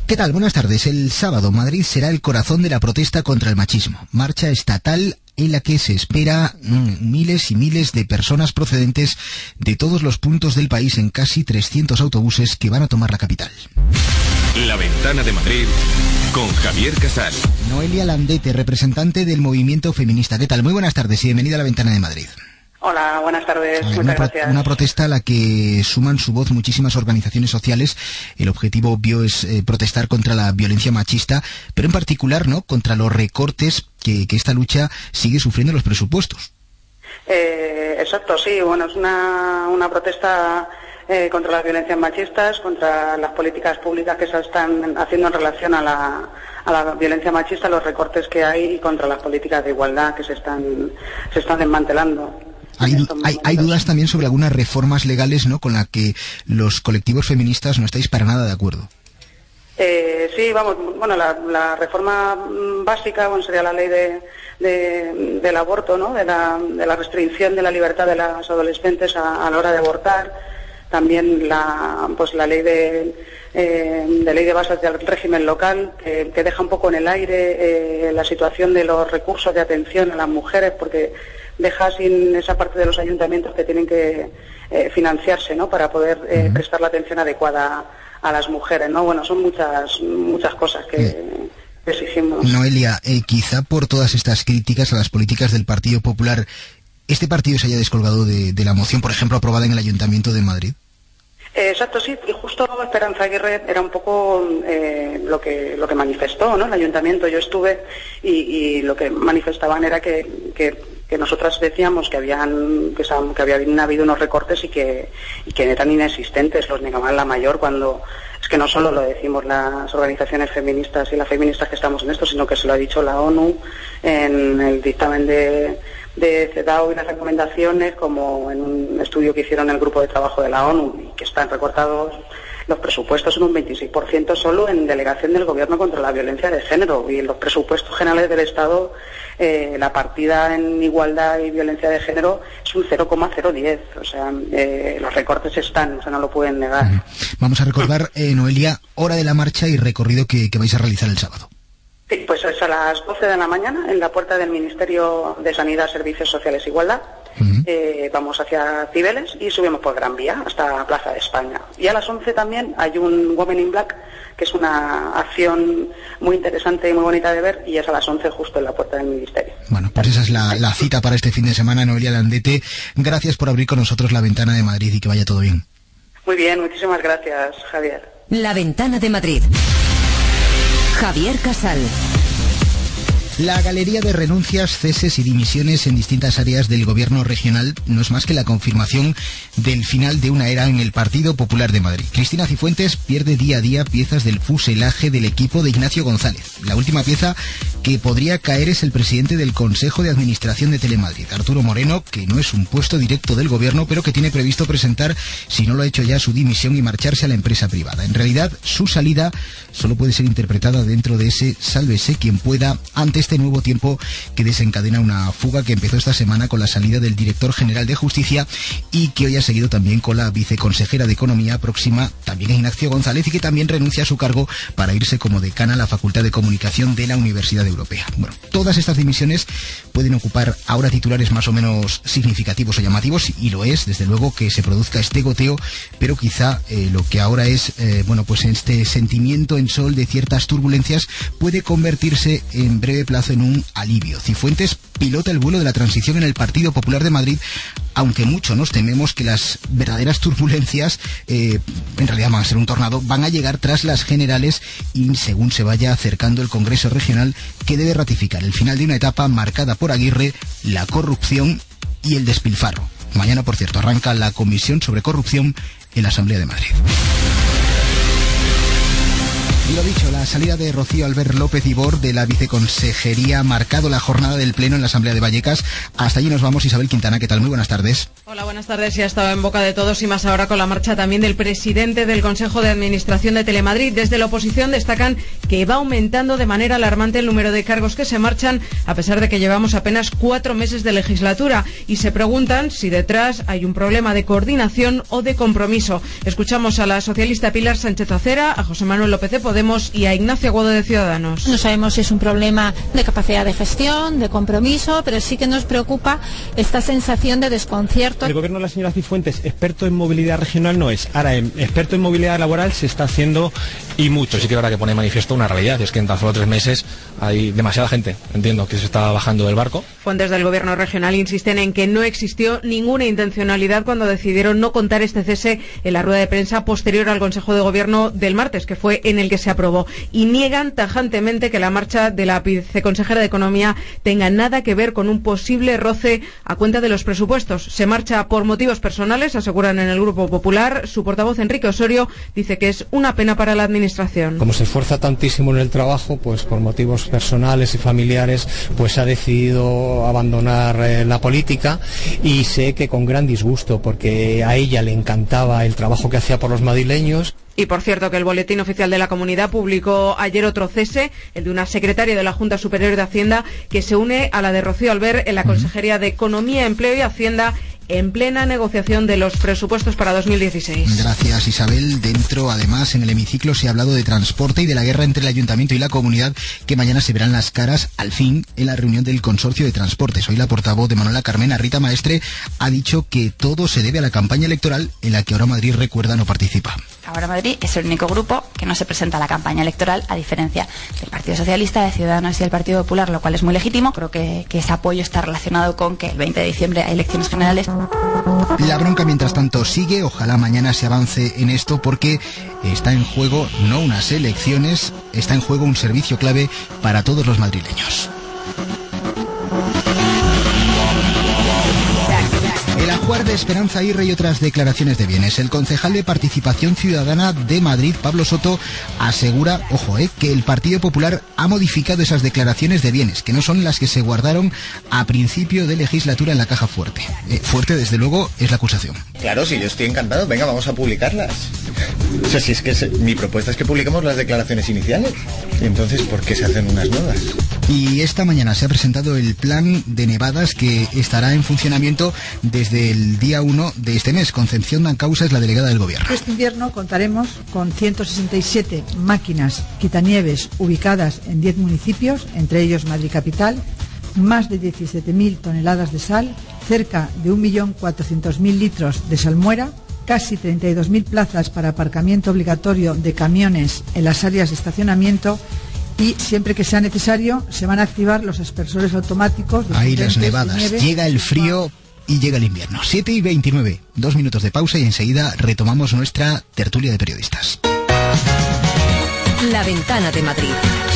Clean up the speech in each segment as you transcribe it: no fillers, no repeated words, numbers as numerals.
¿Qué tal? Buenas tardes. El sábado Madrid será el corazón de la protesta contra el machismo. Marcha estatal en la que se espera miles y miles de personas procedentes de todos los puntos del país en casi 300 autobuses que van a tomar la capital. La Ventana de Madrid con Javier Casal. Noelia Landete, representante del movimiento feminista. ¿Qué tal? Muy buenas tardes y bienvenida a La Ventana de Madrid. Hola, buenas tardes. Muchas gracias. Una protesta a la que suman su voz muchísimas organizaciones sociales. El objetivo obvio es protestar contra la violencia machista, pero en particular, ¿no?, contra los recortes que esta lucha sigue sufriendo en los presupuestos. Exacto, sí. Bueno, es una protesta contra las violencias machistas, contra las políticas públicas que se están haciendo en relación a la violencia machista, los recortes que hay, y contra las políticas de igualdad que se están desmantelando. Hay dudas también sobre algunas reformas legales, ¿no?, con las que los colectivos feministas no estáis para nada de acuerdo. Sí, vamos, bueno, la reforma básica, bueno, sería la ley del aborto, ¿no?, de la restricción de la libertad de las adolescentes a la hora de abortar. También la ley de bases del régimen local, que deja un poco en el aire la situación de los recursos de atención a las mujeres, porque deja sin esa parte de los ayuntamientos que tienen que financiarse, ¿no?, para poder prestar la atención adecuada a las mujeres, ¿no? Bueno, son muchas cosas que exigimos. Noelia, quizá por todas estas críticas a las políticas del Partido Popular, ¿este partido se haya descolgado de la moción, por ejemplo, aprobada en el Ayuntamiento de Madrid? Exacto, sí, y justo Esperanza Aguirre era un poco lo que manifestó, ¿no?, el ayuntamiento. Yo estuve y lo que manifestaban era que nosotras decíamos que habían habido unos recortes y que eran inexistentes, los negaban la mayor, cuando es que no solo lo decimos las organizaciones feministas y las feministas que estamos en esto, sino que se lo ha dicho la ONU en el dictamen de CEDAW y las recomendaciones, como en un estudio que hicieron el grupo de trabajo de la ONU, y que están recortados los presupuestos en un 26% solo en delegación del Gobierno contra la violencia de género, y en los presupuestos generales del Estado la partida en igualdad y violencia de género es un 0,010, o sea, los recortes están, o sea, no lo pueden negar. Vamos a recordar, Noelia, hora de la marcha y recorrido que vais a realizar el sábado. Sí, pues es a las 12 de la mañana en la puerta del Ministerio de Sanidad, Servicios Sociales e Igualdad. Vamos hacia Cibeles y subimos por Gran Vía hasta Plaza de España. Y a las 11 también hay un Women in Black, que es una acción muy interesante y muy bonita de ver, y es a las 11 justo en la puerta del Ministerio. Bueno, pues esa es la cita para este fin de semana. Noelia Landete, gracias por abrir con nosotros La Ventana de Madrid y que vaya todo bien. Muy bien, muchísimas gracias, Javier. La Ventana de Madrid. Javier Casal. La galería de renuncias, ceses y dimisiones en distintas áreas del gobierno regional no es más que la confirmación del final de una era en el Partido Popular de Madrid. Cristina Cifuentes pierde día a día piezas del fuselaje del equipo de Ignacio González. La última pieza que podría caer es el presidente del Consejo de Administración de Telemadrid, Arturo Moreno, que no es un puesto directo del gobierno, pero que tiene previsto presentar, si no lo ha hecho ya, su dimisión y marcharse a la empresa privada. En realidad, su salida solo puede ser interpretada dentro de ese sálvese quien pueda ante este nuevo tiempo que desencadena una fuga que empezó esta semana con la salida del director general de Justicia y que hoy ha seguido también con la viceconsejera de Economía próxima, también Ignacio González, y que también renuncia a su cargo para irse como decana a la Facultad de Comunicación de la Universidad Europea. Bueno, todas estas dimisiones pueden ocupar ahora titulares más o menos significativos o llamativos, y lo es, desde luego, que se produzca este goteo, pero quizá lo que ahora es, pues este sentimiento en sol de ciertas turbulencias puede convertirse en breve plazo en un alivio. Cifuentes pilota el vuelo de la transición en el Partido Popular de Madrid, aunque mucho nos tememos que las verdaderas turbulencias, en realidad van a ser un tornado, van a llegar tras las generales y según se vaya acercando el Congreso Regional, que debe ratificar el final de una etapa marcada por Aguirre, la corrupción y el despilfarro. Mañana, por cierto, arranca la Comisión sobre Corrupción en la Asamblea de Madrid. Y lo dicho, la salida de Rocío Albert López Ibor de la viceconsejería ha marcado la jornada del Pleno en la Asamblea de Vallecas. Hasta allí nos vamos. Isabel Quintana, ¿qué tal? Muy buenas tardes. Hola, buenas tardes. Ya ha estado en boca de todos y más ahora con la marcha también del presidente del Consejo de Administración de Telemadrid. Desde la oposición destacan que va aumentando de manera alarmante el número de cargos que se marchan, a pesar de que llevamos apenas 4 meses de legislatura, y se preguntan si detrás hay un problema de coordinación o de compromiso. Escuchamos a la socialista Pilar Sánchez Acera, a José Manuel López de Podemos y a Ignacio Aguado de Ciudadanos. No sabemos si es un problema de capacidad de gestión, de compromiso, pero sí que nos preocupa esta sensación de desconcierto. El gobierno de la señora Cifuentes, experto en movilidad regional no es. Ahora, experto en movilidad laboral se está haciendo y mucho. Sí que ahora que pone manifiesto una realidad, es que en tan solo 3 meses hay demasiada gente, entiendo, que se está bajando del barco. Fuentes del gobierno regional insisten en que no existió ninguna intencionalidad cuando decidieron no contar este cese en la rueda de prensa posterior al Consejo de Gobierno del martes, que fue en el que se aprobó, y niegan tajantemente que la marcha de la viceconsejera de Economía tenga nada que ver con un posible roce a cuenta de los presupuestos. Se marcha por motivos personales, aseguran en el Grupo Popular. Su portavoz, Enrique Osorio, dice que es una pena para la Administración. Como se esfuerza tantísimo en el trabajo, pues por motivos personales y familiares, pues ha decidido abandonar la política, y sé que con gran disgusto, porque a ella le encantaba el trabajo que hacía por los madrileños. Y por cierto que el Boletín Oficial de la Comunidad publicó ayer otro cese, el de una secretaria de la Junta Superior de Hacienda, que se une a la de Rocío Albert en la Consejería de Economía, Empleo y Hacienda, en plena negociación de los presupuestos para 2016. Gracias, Isabel. Dentro, además, en el hemiciclo se ha hablado de transporte y de la guerra entre el Ayuntamiento y la Comunidad, que mañana se verán las caras, al fin, en la reunión del Consorcio de Transportes. Hoy la portavoz de Manuela Carmena, Rita Maestre, ha dicho que todo se debe a la campaña electoral en la que Ahora Madrid, recuerda, no participa. Ahora Madrid es el único grupo que no se presenta a la campaña electoral, a diferencia del Partido Socialista, de Ciudadanos y del Partido Popular, lo cual es muy legítimo. Creo que ese apoyo está relacionado con que el 20 de diciembre hay elecciones generales. La bronca, mientras tanto, sigue. Ojalá mañana se avance en esto, porque está en juego no unas elecciones, está en juego un servicio clave para todos los madrileños. El ajuar de Esperanza Aguirre y otras declaraciones de bienes. El concejal de Participación Ciudadana de Madrid, Pablo Soto, asegura, ojo, que el Partido Popular ha modificado esas declaraciones de bienes, que no son las que se guardaron a principio de legislatura en la caja fuerte. Fuerte, desde luego, es la acusación. Claro, sí, yo estoy encantado. Venga, vamos a publicarlas. O sea, si es que mi propuesta es que publiquemos las declaraciones iniciales. Entonces, ¿por qué se hacen unas nuevas? Y esta mañana se ha presentado el plan de nevadas que estará en funcionamiento desde el día 1 de este mes. Concepción Dancausa es la delegada del Gobierno. Este invierno contaremos con 167 máquinas quitanieves ubicadas en 10 municipios, entre ellos Madrid Capital, más de 17.000 toneladas de sal, cerca de 1.400.000 litros de salmuera, casi 32.000 plazas para aparcamiento obligatorio de camiones en las áreas de estacionamiento, y siempre que sea necesario se van a activar los aspersores automáticos. Ahí las nevadas. Llega el frío y llega el invierno. 7:29. 2 minutos de pausa y enseguida retomamos nuestra tertulia de periodistas. La Ventana de Madrid.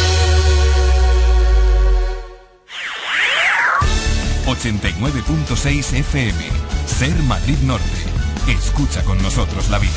89.6 FM. Ser Madrid Norte. Escucha con nosotros la vida.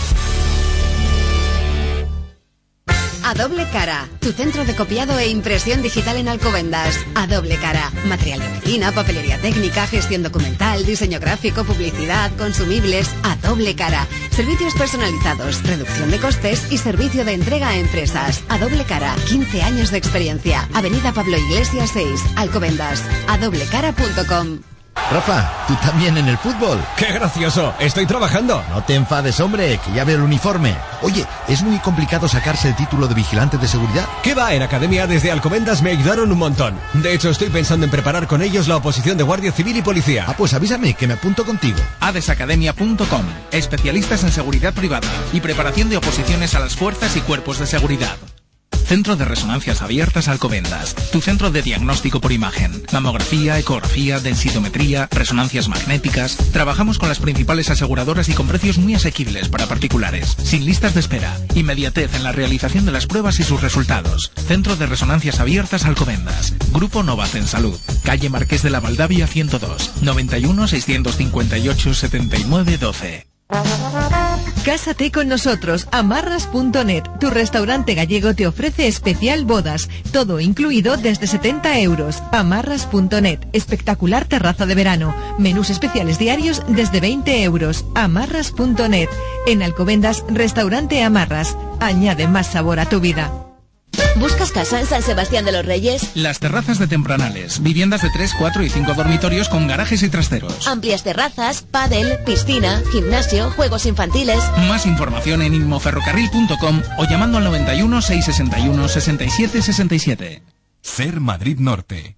A Doble Cara, tu centro de copiado e impresión digital en Alcobendas. A Doble Cara, material de oficina, papelería técnica, gestión documental, diseño gráfico, publicidad, consumibles. A Doble Cara, servicios personalizados, reducción de costes y servicio de entrega a empresas. A Doble Cara, 15 años de experiencia. Avenida Pablo Iglesias 6, Alcobendas. adoblecara.com. Rafa, ¿tú también en el fútbol? ¡Qué gracioso! Estoy trabajando. No te enfades, hombre, que ya veo el uniforme. Oye, ¿es muy complicado sacarse el título de vigilante de seguridad? ¿Qué va? En Academia desde Alcobendas me ayudaron un montón. De hecho, estoy pensando en preparar con ellos la oposición de Guardia Civil y Policía. Ah, pues avísame, que me apunto contigo. adesacademia.com. Especialistas en seguridad privada y preparación de oposiciones a las fuerzas y cuerpos de seguridad. Centro de Resonancias Abiertas Alcobendas, tu centro de diagnóstico por imagen, mamografía, ecografía, densitometría, resonancias magnéticas. Trabajamos con las principales aseguradoras y con precios muy asequibles para particulares, sin listas de espera, inmediatez en la realización de las pruebas y sus resultados. Centro de Resonancias Abiertas Alcobendas, Grupo Novacen Salud, calle Marqués de la Valdavia 102, 91 658 79 12. Cásate con nosotros. Amarras.net, tu restaurante gallego te ofrece especial bodas, todo incluido desde 70 euros. Amarras.net, espectacular terraza de verano, menús especiales diarios desde 20 euros. Amarras.net, en Alcobendas, restaurante Amarras. Añade más sabor a tu vida. ¿Buscas casa en San Sebastián de los Reyes? Las terrazas de Tempranales, viviendas de 3, 4 y 5 dormitorios con garajes y trasteros. Amplias terrazas, pádel, piscina, gimnasio, juegos infantiles. Más información en inmoferrocarril.com o llamando al 91 661 67 67. Ser Madrid Norte.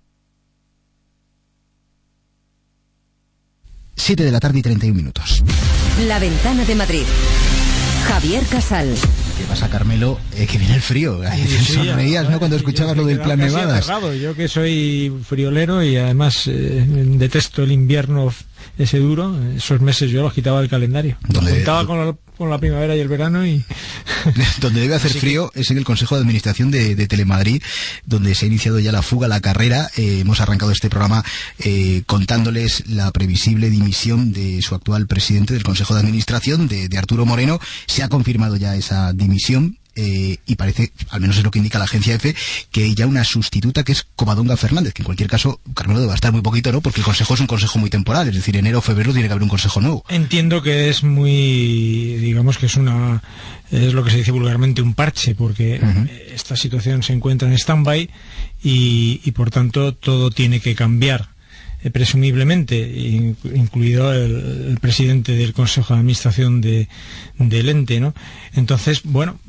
7 de la tarde y 31 minutos. La Ventana de Madrid. Javier Casal. ¿Qué pasa, Carmelo? Que viene el frío. Sí, sonreías, ¿no? Cuando escuchabas lo del plan Nevadas. Aterrado. Yo que soy friolero y además detesto el invierno ese duro, esos meses yo los quitaba del calendario. Juntaba con la primavera y el verano y... Donde debe hacer frío es en el Consejo de Administración de Telemadrid, donde se ha iniciado ya la fuga, la carrera. Hemos arrancado este programa contándoles la previsible dimisión de su actual presidente del Consejo de Administración, de Arturo Moreno. Se ha confirmado ya esa dimisión. Y parece, al menos es lo que indica la agencia EFE, que hay ya una sustituta que es Covadonga Fernández, que en cualquier caso, Carmelo, debe estar muy poquito, ¿no? Porque el consejo es un consejo muy temporal, es decir, enero o febrero tiene que haber un consejo nuevo. Entiendo que es muy, digamos que es lo que se dice vulgarmente un parche, porque esta situación se encuentra en stand-by y por tanto todo tiene que cambiar. Presumiblemente, incluido el presidente del Consejo de Administración del ente, ¿no? Entonces, bueno,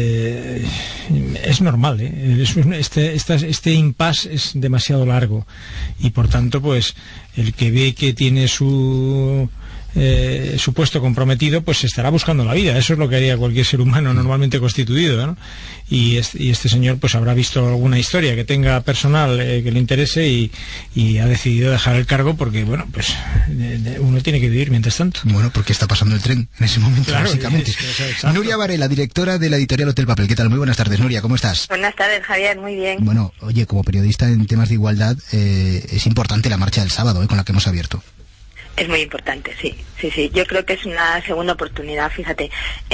es normal, este impasse es demasiado largo y por tanto, pues, el que ve que tiene su puesto comprometido, pues estará buscando la vida. Eso es lo que haría cualquier ser humano normalmente constituido, ¿no? Y este señor pues habrá visto alguna historia que tenga personal que le interese y ha decidido dejar el cargo porque, bueno, pues uno tiene que vivir mientras tanto. Bueno, porque está pasando el tren en ese momento, claro, básicamente. Nuria Varela, directora de la editorial Hotel Papel. ¿Qué tal? Muy buenas tardes, Nuria, ¿cómo estás? Buenas tardes, Javier, muy bien. Bueno, oye, como periodista en temas de igualdad, es importante la marcha del sábado, con la que hemos abierto. Es muy importante, sí. Yo creo que es una segunda oportunidad, fíjate.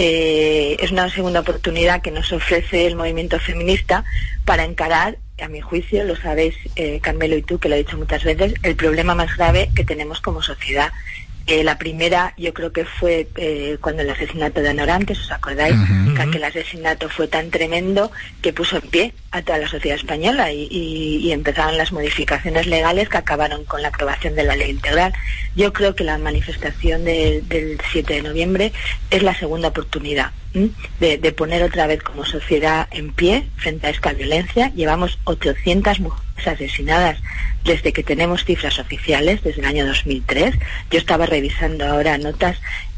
Es una segunda oportunidad que nos ofrece el movimiento feminista para encarar, a mi juicio, lo sabéis, Carmelo y tú, que lo he dicho muchas veces, el problema más grave que tenemos como sociedad. La primera, yo creo que fue cuando el asesinato de Ana Orantes, ¿os acordáis? Que aquel asesinato fue tan tremendo que puso en pie a toda la sociedad española y empezaron las modificaciones legales que acabaron con la aprobación de la ley integral. Yo creo que la manifestación del 7 de noviembre es la segunda oportunidad de poner otra vez como sociedad en pie frente a esta violencia. Llevamos 800 mujeres asesinadas desde que tenemos cifras oficiales, desde el año 2003. Yo estaba revisando ahora notas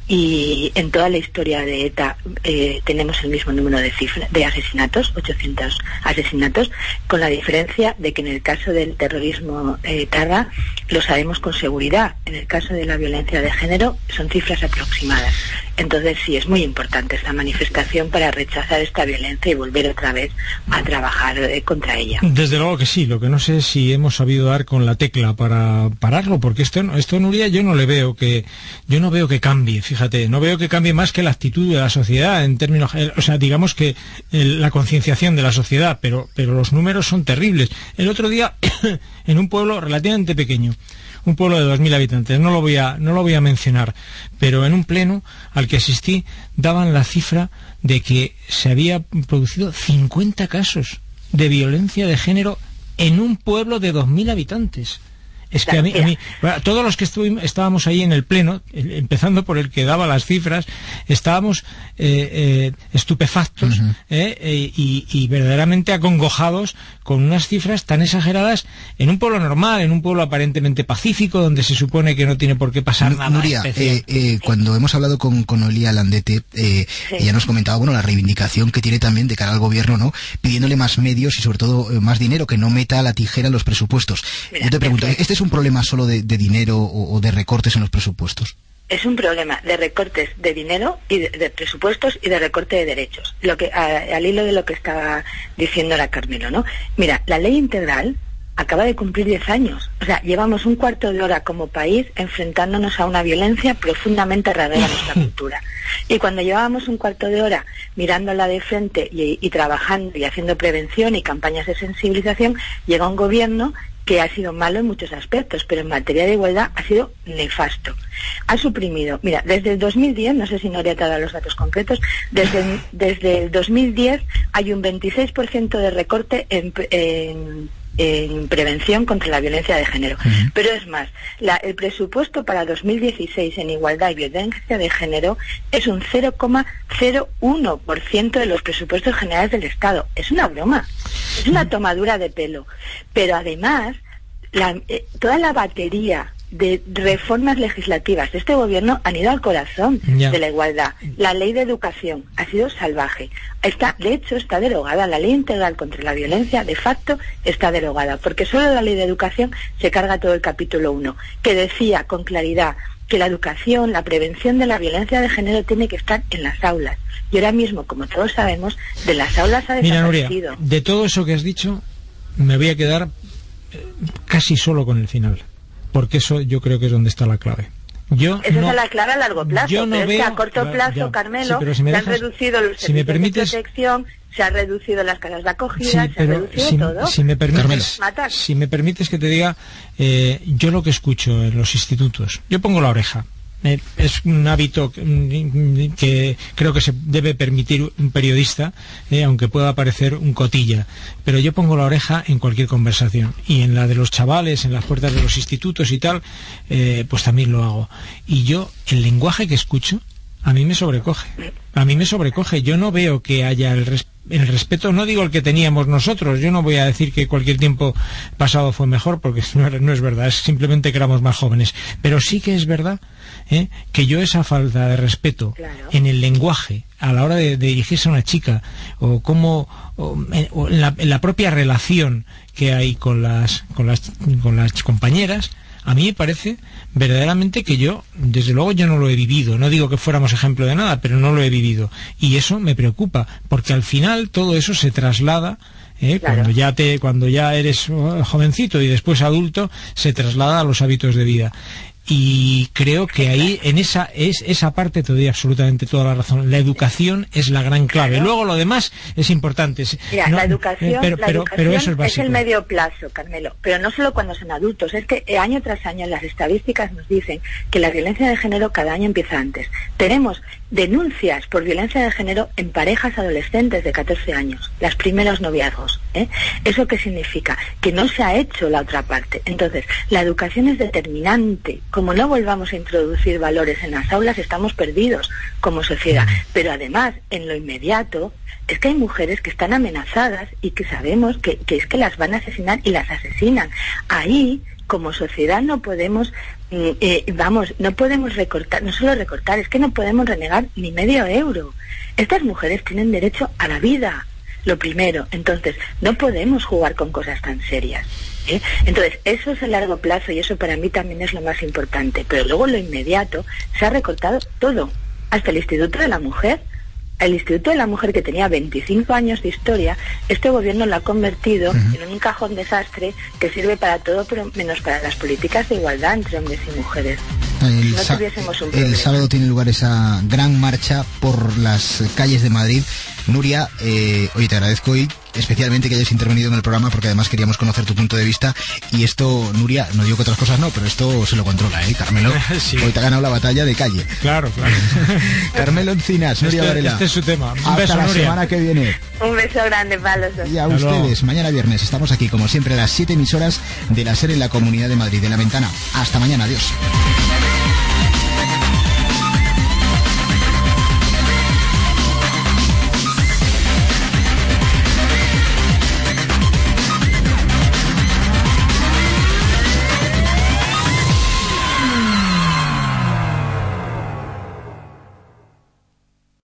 y en toda la historia de ETA tenemos el mismo número de asesinatos, 800 asesinatos, con la diferencia de que en el caso del terrorismo etarra lo sabemos con seguridad. En el caso de la violencia de género son cifras aproximadas. Entonces sí, es muy importante esta manifestación para rechazar esta violencia y volver otra vez a trabajar contra ella. Desde luego que sí, lo que no sé es si hemos sabido dar con la tecla para pararlo, porque esto Nuria, yo no veo que cambie, fíjate, no veo que cambie más que la actitud de la sociedad en términos, o sea, digamos que la concienciación de la sociedad, pero los números son terribles. El otro día, en un pueblo relativamente pequeño, un pueblo de 2.000 habitantes, no lo voy a mencionar, pero en un pleno al que asistí daban la cifra de que se había producido 50 casos de violencia de género en un pueblo de 2.000 habitantes. Es que a mí bueno, todos los que estábamos ahí en el pleno, empezando por el que daba las cifras, estábamos estupefactos y verdaderamente acongojados con unas cifras tan exageradas en un pueblo normal, en un pueblo aparentemente pacífico, donde se supone que no tiene por qué pasar nada Nuria, especial. Cuando hemos hablado con Noelia Landete, ella nos comentaba, bueno, la reivindicación que tiene también de cara al gobierno, ¿no? Pidiéndole más medios y sobre todo más dinero, que no meta la tijera en los presupuestos. Yo te pregunto, ¿este es un problema solo de dinero o de recortes en los presupuestos? Es un problema de recortes de dinero y de presupuestos y de recorte de derechos. Lo que al hilo de lo que estaba diciendo la Carmelo, ¿no? Mira, la ley integral acaba de cumplir 10 años. O sea, llevamos un cuarto de hora como país enfrentándonos a una violencia profundamente arraigada en nuestra cultura. Y cuando llevábamos un cuarto de hora mirándola de frente y trabajando y haciendo prevención y campañas de sensibilización, llega un gobierno que ha sido malo en muchos aspectos, pero en materia de igualdad ha sido nefasto. Ha suprimido, mira, desde el 2010, no sé si Nuria te ha dado los datos concretos, desde el 2010 hay un 26% de recorte en prevención contra la violencia de género. Pero es más, el presupuesto para 2016 en igualdad y violencia de género es un 0,01% de los presupuestos generales del Estado. Es una broma, es una tomadura de pelo. Pero además, toda la batería de reformas legislativas de este gobierno han ido al corazón de la igualdad. La ley de educación ha sido salvaje. De hecho, está derogada. La ley integral contra la violencia, de facto, está derogada, porque solo la ley de educación se carga todo el capítulo 1, que decía con claridad que la educación, la prevención de la violencia de género tiene que estar en las aulas. Y ahora mismo, como todos sabemos, de las aulas ha desaparecido. Mira, Nuria, de todo eso que has dicho, me voy a quedar casi solo con el final, porque eso yo creo que es donde está la clave. Esa es la clave a largo plazo, pero es que a corto plazo, Carmelo, se han reducido los servicios de protección, se han reducido las casas de acogida, se ha reducido todo. Si me permites que te diga, yo lo que escucho en los institutos, yo pongo la oreja. Es un hábito que creo que se debe permitir un periodista, aunque pueda parecer un cotilla, pero yo pongo la oreja en cualquier conversación, y en la de los chavales, en las puertas de los institutos y tal, pues también lo hago. Y yo, el lenguaje que escucho, a mí me sobrecoge. Yo no veo que haya el respeto, no digo el que teníamos nosotros, yo no voy a decir que cualquier tiempo pasado fue mejor, porque no es verdad, es simplemente que éramos más jóvenes, pero sí que es verdad que yo esa falta de respeto en el lenguaje a la hora de dirigirse a una chica, o en la propia relación que hay con las compañeras, a mí me parece verdaderamente que desde luego yo no lo he vivido. No digo que fuéramos ejemplo de nada, pero no lo he vivido. Y eso me preocupa, porque al final todo eso se traslada, cuando ya eres jovencito y después adulto, se traslada a los hábitos de vida. Y creo que ahí, en esa parte, te doy absolutamente toda la razón. La educación es la gran clave. Luego lo demás es importante. Mira, la educación, pero eso es básico. Es el medio plazo, Carmelo. Pero no solo cuando son adultos. Es que año tras año las estadísticas nos dicen que la violencia de género cada año empieza antes. Tenemos denuncias por violencia de género en parejas adolescentes de 14 años, los primeros noviazgos. ¿Eso qué significa? Que no se ha hecho la otra parte. Entonces, la educación es determinante. Como no volvamos a introducir valores en las aulas, estamos perdidos como sociedad. Pero además, en lo inmediato, es que hay mujeres que están amenazadas y que sabemos que es que las van a asesinar y las asesinan. Ahí, como sociedad, no podemos no podemos recortar, no solo recortar, es que no podemos renegar ni medio euro. Estas mujeres tienen derecho a la vida, lo primero. Entonces, no podemos jugar con cosas tan serias. Entonces, eso es a largo plazo, y eso para mí también es lo más importante. Pero luego, lo inmediato, se ha recortado todo, hasta el Instituto de la Mujer. El Instituto de la Mujer, que tenía 25 años de historia, este gobierno lo ha convertido en un cajón desastre que sirve para todo, pero menos para las políticas de igualdad entre hombres y mujeres. El sábado tiene lugar esa gran marcha por las calles de Madrid. Nuria, oye, te agradezco hoy especialmente que hayas intervenido en el programa, porque además queríamos conocer tu punto de vista, y esto, Nuria, no digo que otras cosas no, pero esto se lo controla, Carmelo. Sí. Hoy te ha ganado la batalla de calle. Claro. Carmelo Encinas, Nuria Varela. Este es su tema. Un beso, la Nuria. Semana que viene. Un beso grande para los dos. Y a ustedes, mañana viernes estamos aquí, como siempre, a las 7 emisoras de la SER en la Comunidad de Madrid, de La Ventana. Hasta mañana, adiós.